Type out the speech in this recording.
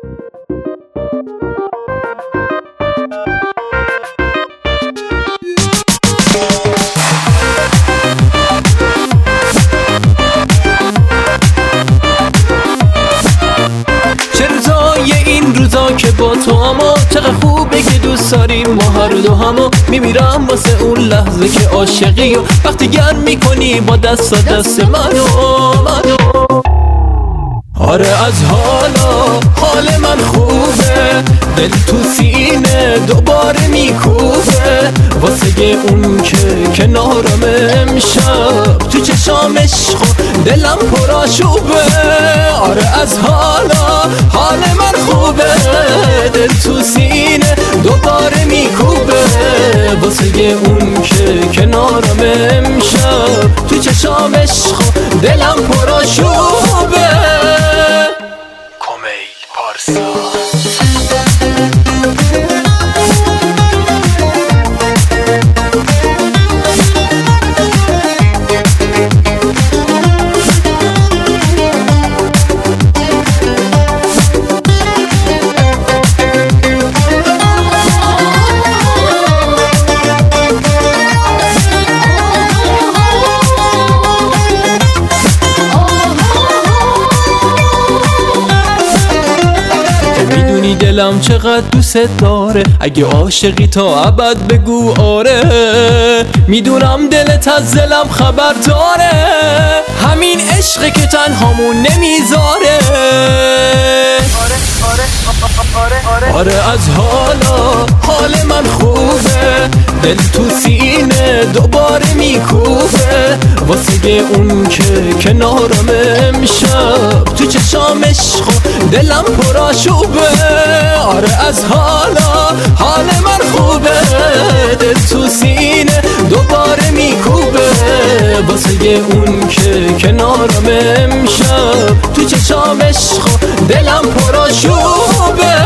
که با تو اما چقدر خوبه که دوست داریم ما هر دو همو میمیرم واسه اون لحظه که عاشقی و وقتی گرم میکنی با دست منو آره از حال من خوبه، دل تو سینه دوباره میکوبه واسه اون که کنارم امشب تو چشام عشق و دلم پرآشوبه. آره از حال من خوبه، دل تو سینه دوباره میکوبه واسه اون که کنارم امشب تو چشام عشق و دلم پرآشوبه. کمیل پارسا دلم چقدر دوست داره، اگه عاشقی تا ابد بگو آره. میدونم دلت از دلم خبر داره، همین عشقه که تنهامون نمیذاره. آره از حال من خوبه، دل تو سینه دوباره میکوبه واسه اون که کنارم امشب تو چشام عشق و دلم پرآشوبه. آره از حال من خوبه، دل تو سینه دوباره میکوبه واسه اون که کنارم امشب تو چشام عشق و دلم پرآشوبه.